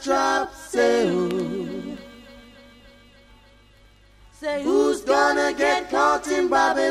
trap. Say who? Say who's gonna get caught in Babylon?